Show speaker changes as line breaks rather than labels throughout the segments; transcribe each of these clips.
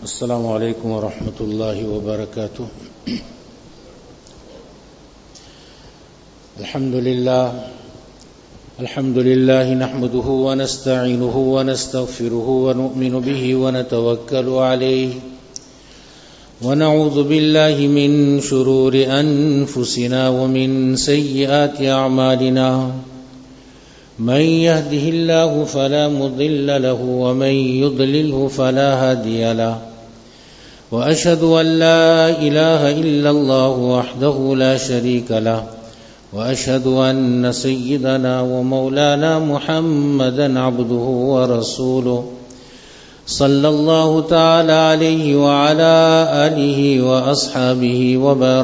السلام عليكم ورحمة الله وبركاته. الحمد لله نحمده ونستعينه ونستغفره ونؤمن به ونتوكل عليه ونعوذ بالله من شرور أنفسنا ومن سيئات أعمالنا. من يهده الله فلا مضل له ومن يضلله فلا هادي له، وأشهد أن لا إله إلا الله وحده لا شريك له، وأشهد أن سيدنا ومولانا محمدا عبده ورسوله صلى الله تعالى عليه وعلى آله وأصحابه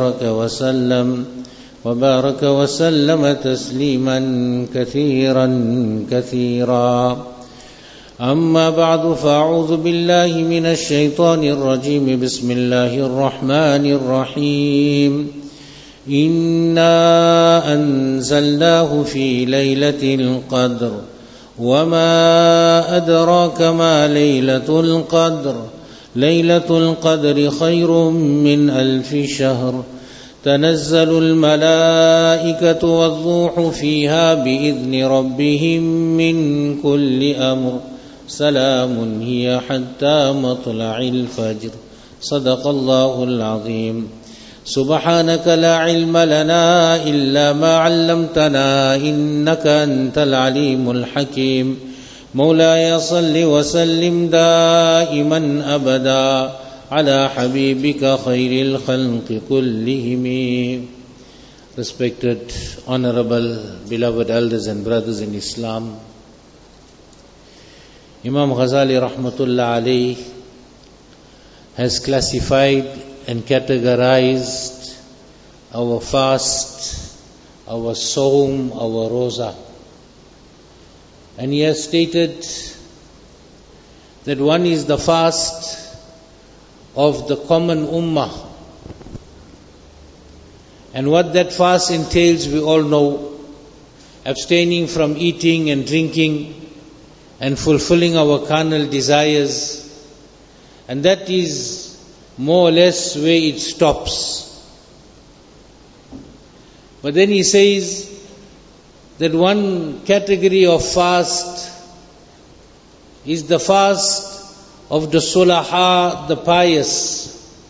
وبارك وسلم تسليما كثيرا كثيرا. أما بعد، فأعوذ بالله من الشيطان الرجيم. بسم الله الرحمن الرحيم. إنا أنزلناه في ليلة القدر وما أدراك ما ليلة القدر. ليلة القدر خير من 1000 شهر. تنزل الملائكة والروح فيها بإذن ربهم من كل أمر. سلام هي حتى مطلع الفجر. صدق الله العظيم. سبحانك لا علم لنا إلا ما علمتنا إنك أنت العليم الحكيم. مولاي صل وسلم دائما أبدا على حبيبك خير الخلق كلهم. Respected, honorable, beloved elders and brothers in Islam, Imam Ghazali rahmatullah alayh has classified and categorized our fast, our sawm, our roza. And he has stated that one is the fast of the common ummah. And what that fast entails, we all know: abstaining from eating and drinking and fulfilling our carnal desires. And that is more or less where it stops. But then he says that one category of fast is the fast of the sulaha, the pious,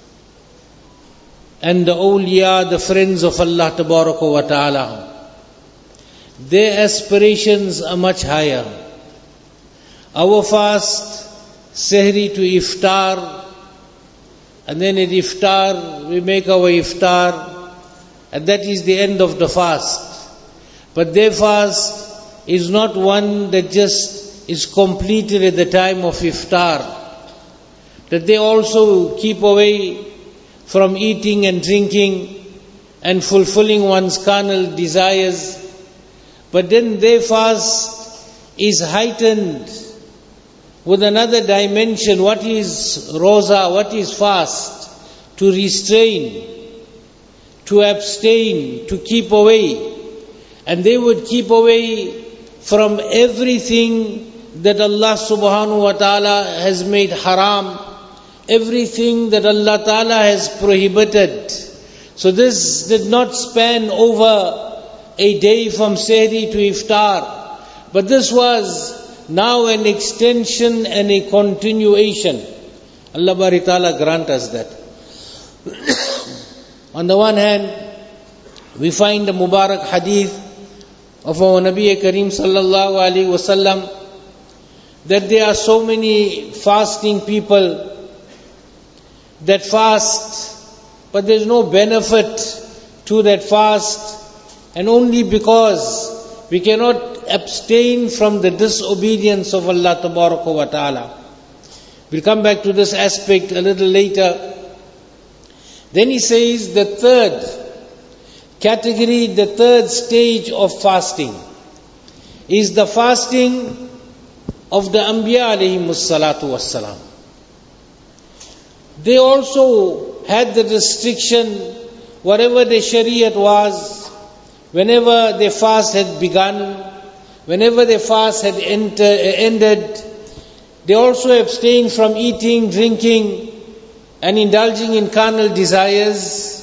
and the awliya, the friends of Allah tabaraka wa ta'ala. Their aspirations are much higher. Our fast, sehri to iftar, and then at iftar we make our iftar, and that is the end of the fast. But their fast is not one that just is completed at the time of iftar, that they also keep away from eating and drinking and fulfilling one's carnal desires. But then their fast is heightened with another dimension. What is roza? What is fast? To restrain, to abstain, to keep away. And they would keep away from everything that Allah subhanahu wa ta'ala has made haram, everything that Allah ta'ala has prohibited. So this did not span over a day from sehri to iftar, but this was now an extension and a continuation. Allah Bari Ta'ala grant us that. On the one hand, we find the Mubarak hadith of our Nabi Kareem sallallahu alaihi wasallam that there are so many fasting people that fast, but there is no benefit to that fast, and only because we cannot abstain from the disobedience of Allah tabaraka wa ta'ala. We'll come back to this aspect a little later. Then he says the third category, the third stage of fasting is the fasting of the Anbiya alayhimus salatu wassalam. They also had the restriction, whatever the shariat was, whenever their fast had begun, whenever their fast had ended, they also abstained from eating, drinking, and indulging in carnal desires.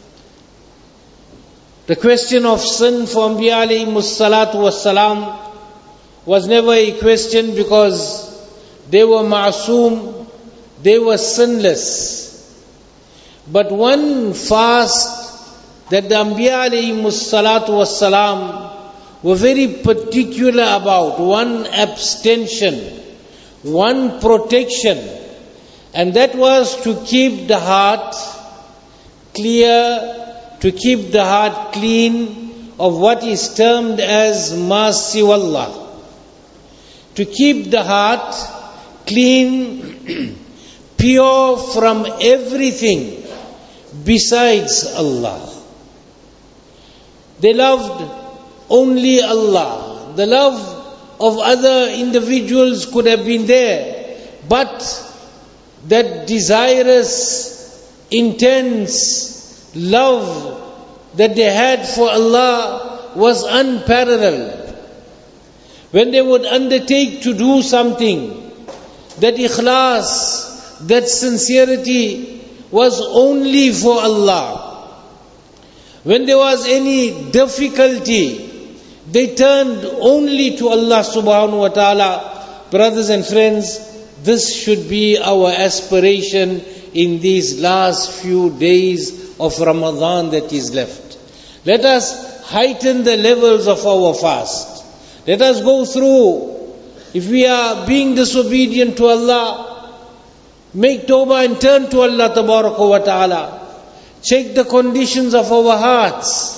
The question of sin for Anbiya alayhimus salatu wassalam was never a question, because they were ma'soom, they were sinless. But one fast that the Anbiya alayhimus salatu wassalam were very particular about, one abstention, one protection, and that was to keep the heart clear, to keep the heart clean of what is termed as ma siwallah. To keep the heart clean, pure from everything besides Allah. They loved only Allah. The love of other individuals could have been there, but that desirous, intense love that they had for Allah was unparalleled. When they would undertake to do something, that ikhlas, that sincerity was only for Allah. When there was any difficulty, they turned only to Allah subhanahu wa ta'ala. Brothers and friends, this should be our aspiration in these last few days of Ramadan that is left. Let us heighten the levels of our fast. Let us go through. If we are being disobedient to Allah, make tawbah and turn to Allah tabaraka wa ta'ala. Check the conditions of our hearts.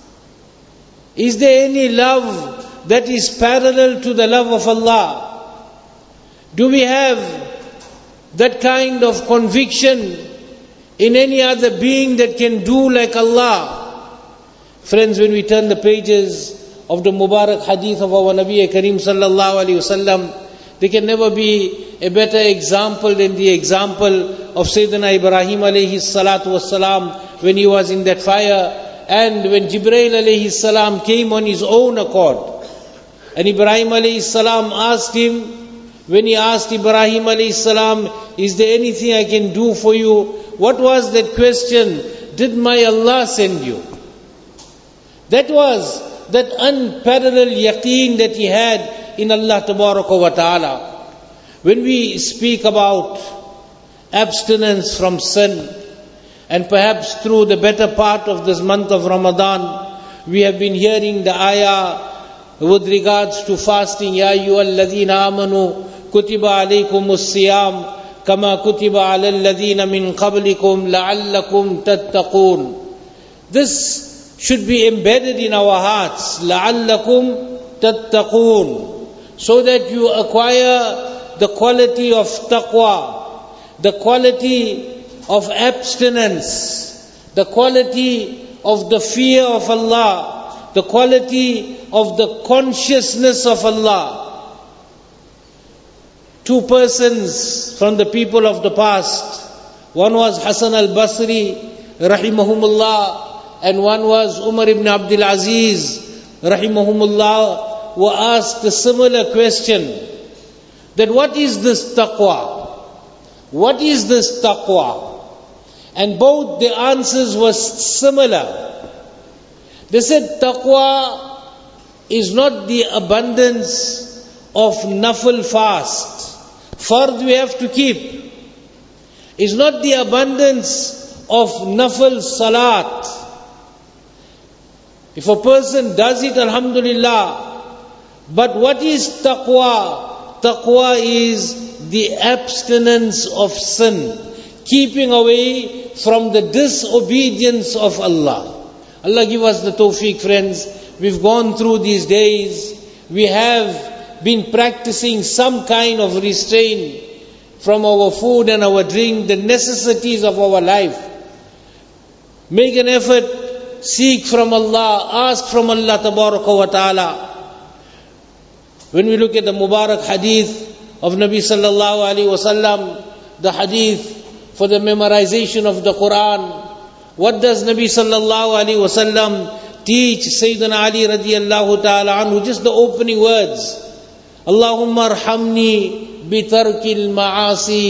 Is there any love that is parallel to the love of Allah? Do we have that kind of conviction in any other being that can do like Allah? Friends, when we turn the pages of the Mubarak hadith of our Nabi Kareem sallallahu alayhi wasallam, there can never be a better example than the example of Sayyidina Ibrahim alayhi salatu wasalam when he was in that fire, and when Jibreel alayhi salam came on his own accord. And Ibrahim alayhi salam asked him, when he asked Ibrahim alayhi salam, is there anything I can do for you? What was that question? Did my Allah send you? That was that unparalleled yaqeen that he had in Allah tabaraka wa ta'ala. When we speak about abstinence from sin, and perhaps through the better part of this month of Ramadan, we have been hearing the ayah with regards to fasting. Ya ayyuhalladhina amanu kutiba alaykumus siyam kama kutiba alal ladhina min qablikum la'allakum tattaqun. This should be embedded in our hearts, la'allakum tattaqun, so that you acquire the quality of taqwa, the quality of abstinence, the quality of the fear of Allah, the quality of the consciousness of Allah. Two persons from the people of the past, one was Hasan al-Basri rahimahumullah, and one was Umar ibn Abdul Aziz rahimahumullah, were asked a similar question, that what is this taqwa? What is this taqwa? And both the answers were similar. They said taqwa is not the abundance of nafil fast. Fard we have to keep. It's not the abundance of nafil salat. If a person does it, alhamdulillah. But what is taqwa? Taqwa is the abstinence of sin, keeping away from the disobedience of Allah. Allah give us the tawfiq, friends. We've gone through these days. We have been practicing some kind of restraint from our food and our drink, the necessities of our life. Make an effort, seek from Allah, ask from Allah tabaraka wa ta'ala. When we look at the Mubarak hadith of Nabi sallallahu alaihi wasallam, the hadith for the memorization of the Quran, what does Nabi sallallahu alaihi wasallam teach Sayyidina Ali radiyallahu ta'ala anhu? Just the opening words. Allahumma arhamni bitarkil ma'asi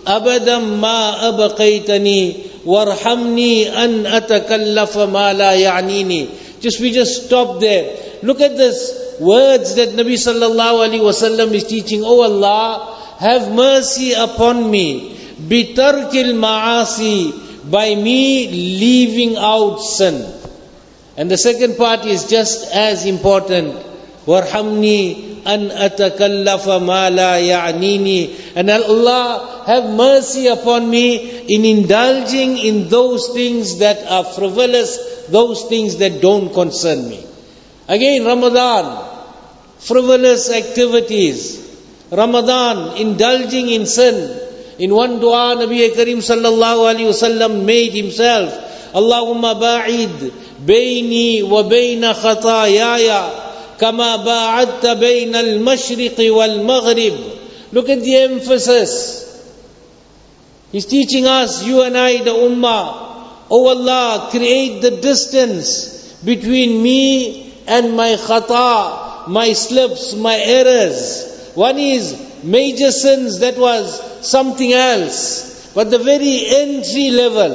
أبدا ما أبقيتني وارحمني أن أتكلف ما لا يعنيني. We just stop there. Look at this words that Nabi sallallahu alaihi wasallam is teaching. Oh Allah, have mercy upon me. Bitarkil ma'asi, by me leaving out sin. And the second part is just as important. Warhamni an atakallafa ma la ya'nini. And Allah, have mercy upon me in indulging in those things that are frivolous, those things that don't concern me. Again, Ramadan, frivolous activities. Ramadan, indulging in sin. In one dua, Nabi Karim sallallahu alaihi wasallam made himself, Allahumma ba'id bayni wa bayna khatayaya kama ba'adta bayna al-mashriqi wal-maghrib. Look at the emphasis. He's teaching us, you and I, the ummah, oh Allah, create the distance between me and my khata, my slips, my errors. One is major sins, that was something else. But the very entry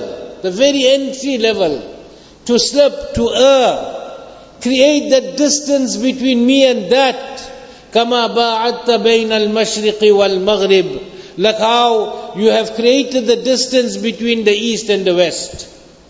level, to slip, to err, create that distance between me and that. Kama ba'adta bayna al-mashriqi wal-maghrib. Like how you have created the distance between the east and the west.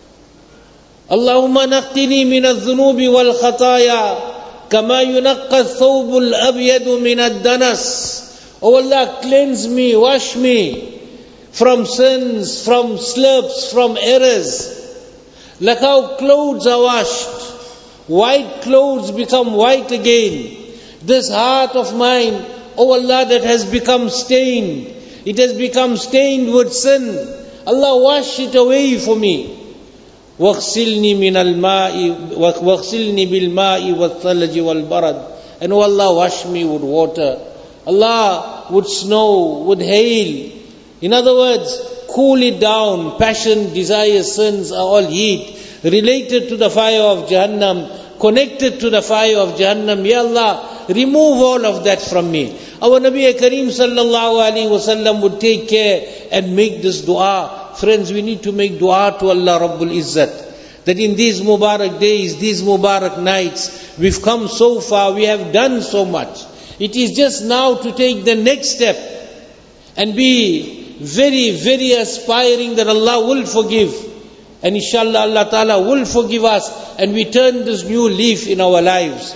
Allahumma naqqini min al-dhunubi wal-khataya kama yunaqqa al-thawbu al-abyadu min al-danas. Oh Allah, cleanse me, wash me from sins, from slips, from errors. Like how clothes are washed, white clothes become white again. This heart of mine, oh Allah, that has become stained, it has become stained with sin. Allah, wash it away for me. وَاغْسِلْنِي مِنَ الْمَاءِ وَاغْسِلْنِي بِالْمَاءِ وَالثَّلْجِ وَالْبَرَدِ. And oh Allah, wash me with water. Allah, with snow, with hail. In other words, cool it down. Passion, desire, sins are all heat, related to the fire of Jahannam, connected to the fire of Jahannam. Ya Allah, remove all of that from me. Our Nabi Kareem sallallahu alaihi wasallam would take care and make this dua. Friends, we need to make dua to Allah Rabbul Izzat, that in these Mubarak days, these Mubarak nights, we've come so far, we have done so much. It is just now to take the next step and be very, very aspiring that Allah will forgive. And inshallah Allah Ta'ala will forgive us and we turn this new leaf in our lives.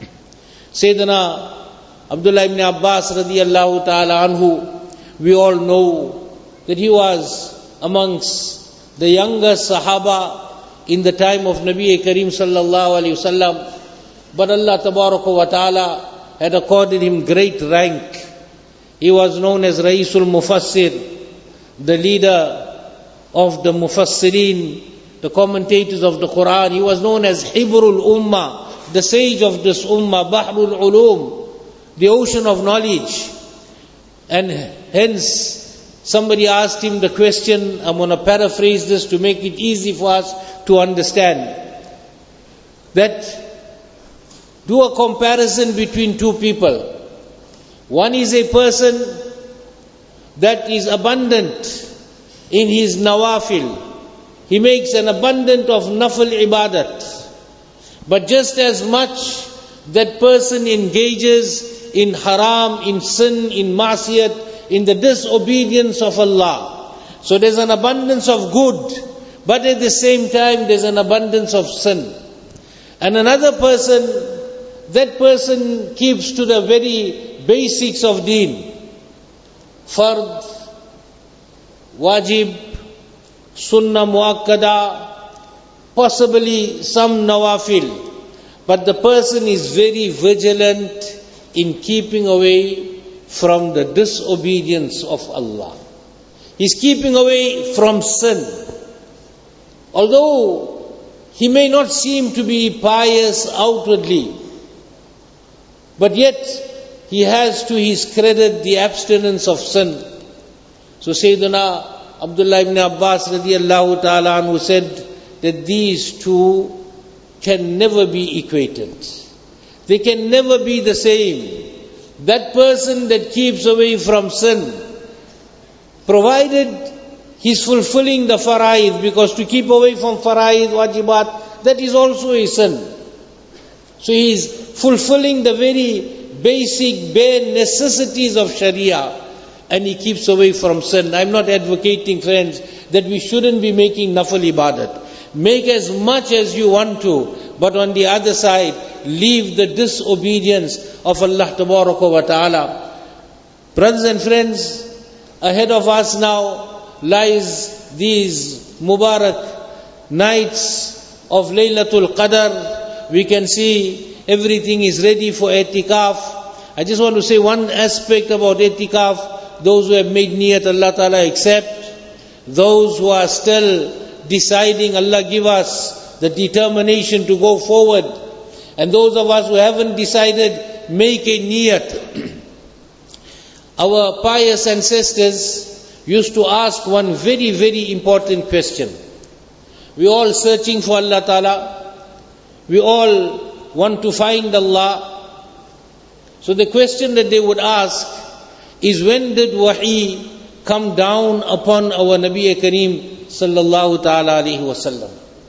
Sayyidina Abdullah ibn Abbas radiyallahu ta'ala anhu, we all know that he was amongst the younger Sahaba in the time of Nabi Kareem sallallahu alayhi wasallam. But Allah Tabaraka wa Ta'ala had accorded him great rank. He was known as Ra'isul Mufassir, the leader of the Mufassirin, the commentators of the Quran. He was known as Hibrul Ummah, the sage of this Ummah, Bahrul Ulum, the ocean of knowledge. And hence, somebody asked him the question, I'm going to paraphrase this to make it easy for us to understand, that do a comparison between two people. One is a person that is abundant in his nawafil. He makes an abundance of nafil ibadat. But just as much that person engages in haram, in sin, in ma'siyat, in the disobedience of Allah. So there's an abundance of good, but at the same time there's an abundance of sin. And another person, that person keeps to the very basics of deen. Fard, wajib, sunnah muakkada, possibly some nawafil. But the person is very vigilant in keeping away from the disobedience of Allah. He's keeping away from sin. Although he may not seem to be pious outwardly, but yet he has to his credit the abstinence of sin. So Sayyidina Abdullah ibn Abbas radiyallahu ta'ala anhu said that these two can never be equated. They can never be the same. That person that keeps away from sin, provided he's fulfilling the faraid, because to keep away from faraid, wajibat, that is also a sin. So he's fulfilling the very basic, bare necessities of Sharia, and he keeps away from sin. I'm not advocating, friends, that we shouldn't be making nafal ibadat. Make as much as you want to, but on the other side, leave the disobedience of Allah wa ta'ala. Brothers and friends, ahead of us now lies these Mubarak nights of Laylatul Qadr. We can see everything is ready for i'tikaf. I just want to say one aspect about i'tikaf. Those who have made niyat, Allah Ta'ala accept. Those who are still deciding, Allah give us the determination to go forward. And those of us who haven't decided, make a niyat. Our pious ancestors used to ask one very, very important question. We all searching for Allah Ta'ala. We all want to find Allah. So the question that they would ask is, when did wahi come down upon our Nabi Kareem sallallahu ta'ala alayhi wasallam?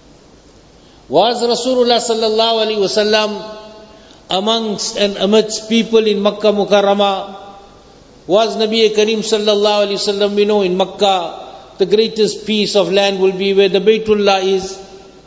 Was Rasulullah sallallahu alayhi wasallam amongst and amidst people in Makkah Mukarramah? Was Nabi Kareem sallallahu alayhi wasallam, we know in Makkah, the greatest piece of land will be where the Baytullah is.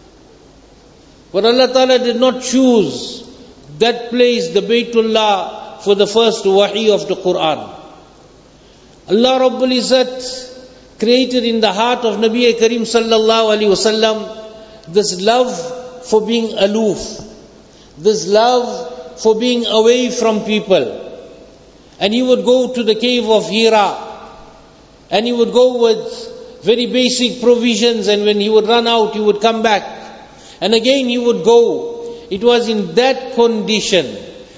But Allah Ta'ala did not choose that place, the Baytullah, for the first wahi of the Quran. Allah Rabbul Izzat created in the heart of Nabi Kareem sallallahu alaihi wasallam this love for being aloof, this love for being away from people. And he would go to the cave of Hira, and he would go with very basic provisions, and when he would run out, he would come back. And again he would go. It was in that condition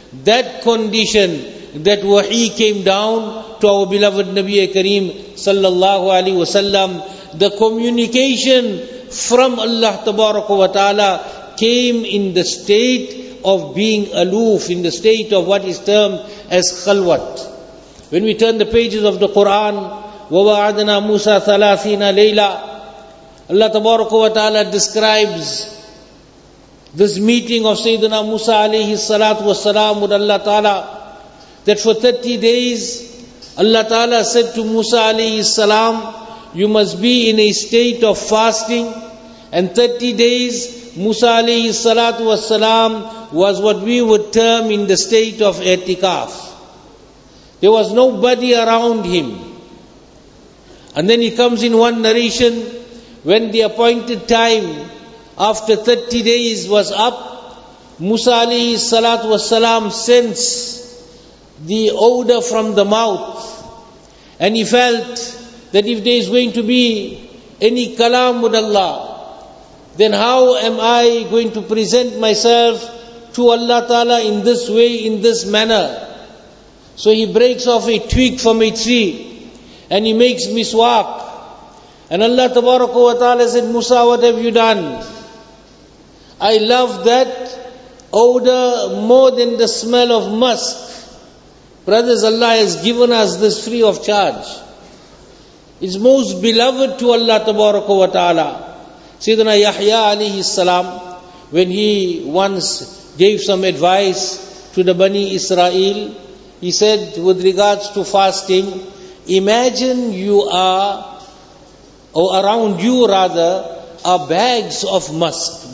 that wahi came down to our beloved Nabi Kareem sallallahu alaihi wasallam. The communication from Allah tabaraka wa ta'ala came in the state of being aloof, in the state of what is termed as khalwat. When we turn the pages of the Quran, وَوَعَدْنَا مُوسَى ثَلَاثِينَ لَيْلًا, Allah tabaraka wa ta'ala describes this meeting of Sayyidina Musa alayhi salatu wassalam with Allah Ta'ala, that for 30 days, Allah Ta'ala said to Musa alayhi salam, you must be in a state of fasting. And 30 days, Musa alayhi salatu wassalam was what we would term in the state of i'tikaf. There was nobody around him. And then he comes in one narration, when the appointed time after 30 days was up, Musa alayhi salatu wassalam sensed the odor from the mouth, and he felt that if there is going to be any kalam with Allah, then how am I going to present myself to Allah Ta'ala in this way, in this manner? So he breaks off a twig from a tree and he makes miswak. And Allah Tabaraka wa Ta'ala said, Musa, what have you done? I love that odor more than the smell of musk. Brothers, Allah has given us this free of charge. It's most beloved to Allah Tabaraka wa Ta'ala. Sayyidina Yahya alayhi salam, when he once gave some advice to the Bani Israel, he said with regards to fasting, imagine you are, or around you rather, are bags of musk.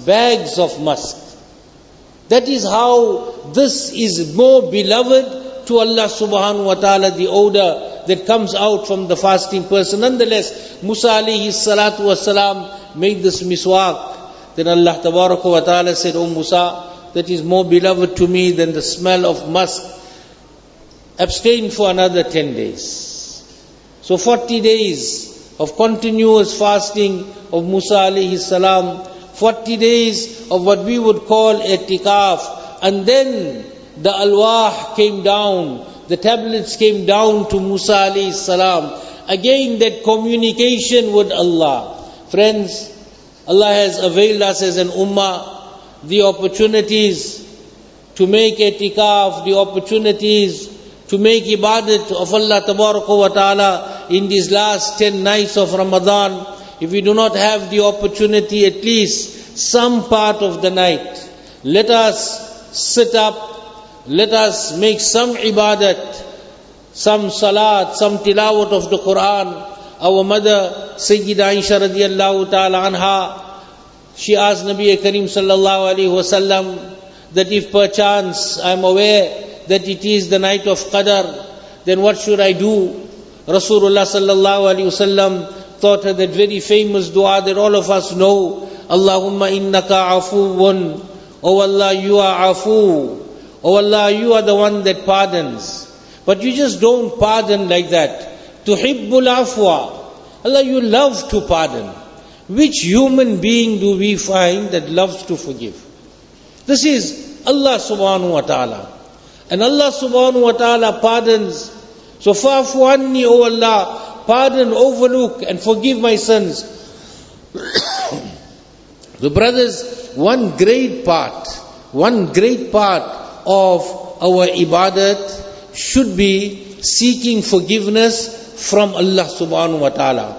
That is how this is more beloved to Allah subhanahu wa ta'ala, the odor that comes out from the fasting person. Nonetheless, Musa alayhi salatu wasalam made this miswak. Then Allah tabaraka wa ta'ala said, O Musa, that is more beloved to me than the smell of musk. Abstain for another 10 days. So 40 days of continuous fasting of Musa alayhi salam, 40 days of what we would call i'tikaf, and then the alwah came down, the tablets came down to Musa alayhi salam. Again that communication with Allah. Friends, Allah has availed us as an ummah the opportunities to make i'tikaf, the opportunities to make ibadat of Allah tabaraka wa ta'ala in these last 10 nights of Ramadan, if we do not have the opportunity, at least some part of the night, let us sit up, let us make some ibadat, some salat, some tilawat of the Quran. Our mother, Sayyida Aisha radiallahu ta'ala anha, she asked Nabi Kareem sallallahu alayhi wasallam that if perchance I am aware that it is the night of Qadr, then what should I do? Rasulullah sallallahu alayhi wasallam taught her that very famous dua that all of us know. Allahumma innaka afuwun. Oh Allah, you are afu. Oh Allah, you are the one that pardons. But you just don't pardon like that. Tuhibbul afwa. Allah, you love to pardon. Which human being do we find that loves to forgive? This is Allah subhanahu wa ta'ala. And Allah subhanahu wa ta'ala pardons. So fa'fu anni, O Allah, pardon, overlook and forgive my sins. The brothers, one great part of our ibadat should be seeking forgiveness from Allah subhanahu wa ta'ala.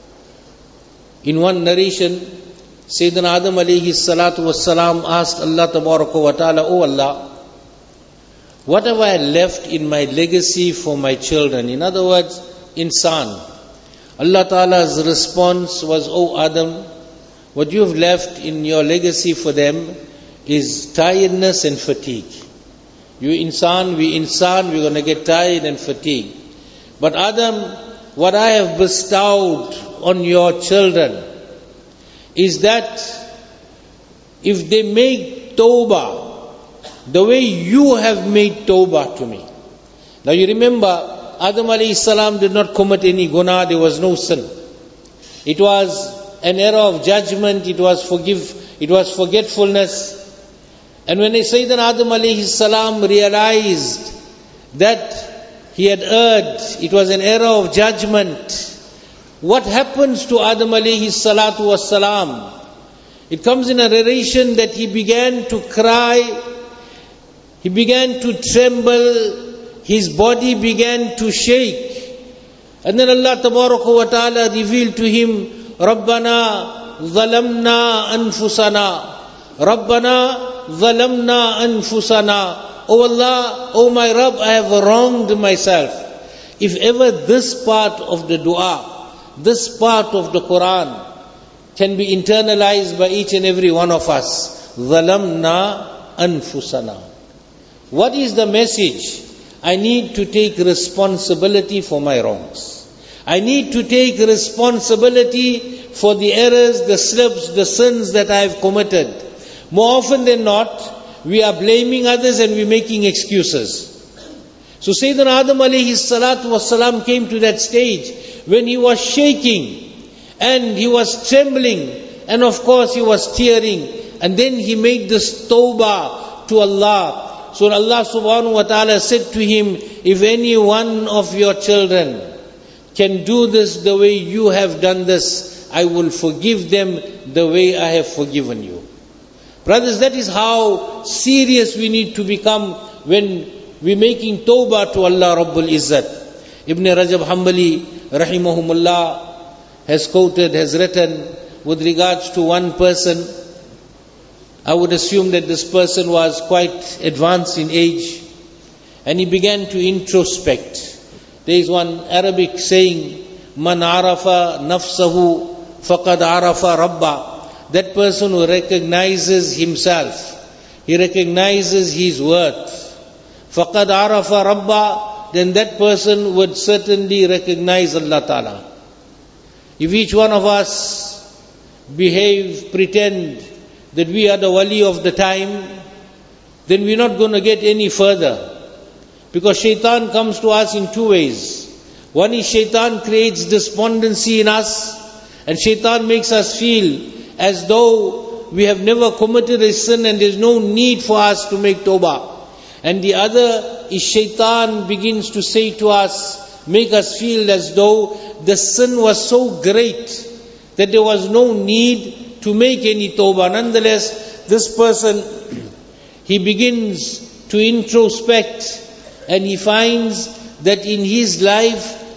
In one narration, Sayyidina Adam alayhi salatu wassalam asked Allah tabaraka wa ta'ala, O Allah, what have I left in my legacy for my children? In other words, insan. Allah Ta'ala's response was, O Adam, what you have left in your legacy for them is tiredness and fatigue. You insan, we're going to get tired and fatigued. But Adam, what I have bestowed on your children is that if they make tawbah, the way you have made tawbah to me. Now you remember, Adam alayhi salam did not commit any guna, there was no sin. It was an error of judgment, it was forgetfulness. And when Sayyidina Adam alayhi salam realized that he had erred, it was an error of judgment, what happens to Adam alayhi salatu was salam? It comes in a narration that he began to cry, he began to tremble, his body began to shake. And then Allah tabaraka wa ta'ala revealed to him, Rabbana zalamna anfusana. Rabbana zalamna anfusana. Oh Allah, oh my Rabb, I have wronged myself. If ever this part of the dua, this part of the Quran can be internalized by each and every one of us, zalamna anfusana. What is the message? I need to take responsibility for my wrongs. I need to take responsibility for the errors, the slips, the sins that I have committed. More often than not, we are blaming others and we're making excuses. So Sayyidina Adam alayhi salatu wasalam came to that stage when he was shaking and he was trembling and of course he was tearing, and then he made this tawbah to Allah. So Allah subhanahu wa ta'ala said to him, if any one of your children can do this the way you have done this, I will forgive them the way I have forgiven you. Brothers, that is how serious we need to become when we're making tawbah to Allah Rabbul Izzat. Ibn Rajab Hanbali rahimahumullah has written with regards to one person. I would assume that this person was quite advanced in age, and he began to introspect. There is one Arabic saying, Man arafa nafsahu faqad arafa rabba. That person who recognizes himself, he recognizes his worth. Faqad arafa rabba, then that person would certainly recognize Allah Ta'ala. If each one of us pretend that we are the wali of the time, then we're not going to get any further. Because shaitan comes to us in two ways. One is shaitan creates despondency in us, and shaitan makes us feel as though we have never committed a sin and there's no need for us to make tawbah. And the other is shaitan begins to say to us, make us feel as though the sin was so great that there was no need to make any tawbah. Nonetheless, this person, he begins to introspect and he finds that in his life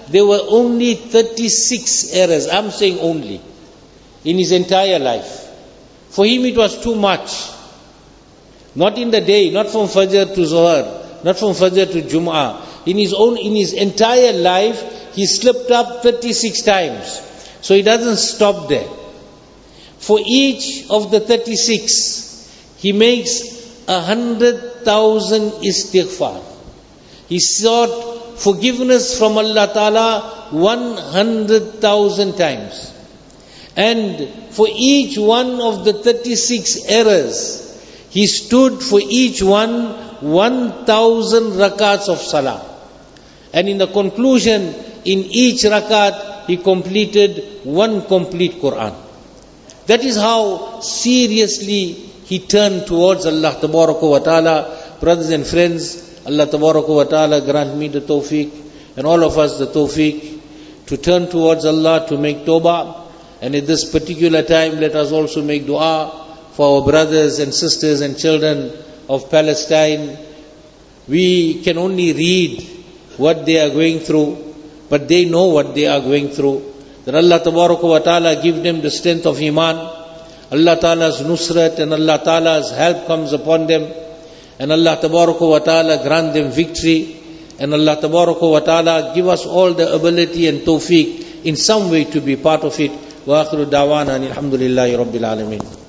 there were only 36 errors. I'm saying only. In his entire life. For him it was too much. Not in the day, not from Fajr to Zuhr, not from Fajr to Jum'ah. In his entire life, he slipped up 36 times. So he doesn't stop there. For each of the 36, he makes 100,000 istighfar. He sought forgiveness from Allah Ta'ala 100,000 times. And for each one of the 36 errors, he stood for each one 1,000 rakats of salah. And in the conclusion, in each rakat, he completed one complete Quran. That is how seriously he turned towards Allah Tabaraka wa Ta'ala. Brothers and friends, Allah Tabaraka wa Ta'ala grant me the tawfiq and all of us the tawfiq to turn towards Allah, to make tawbah. And at this particular time, let us also make dua for our brothers and sisters and children of Palestine. We can only read what they are going through, but they know what they are going through. That Allah Tabaraka wa Ta'ala give them the strength of Iman. Allah Ta'ala's nusrat and Allah Ta'ala's help comes upon them. And Allah Tabaraka wa Ta'ala grant them victory. And Allah Tabaraka wa Ta'ala give us all the ability and tawfiq in some way to be part of it. Wa akhiru da'wana alhamdulillahi rabbil alameen.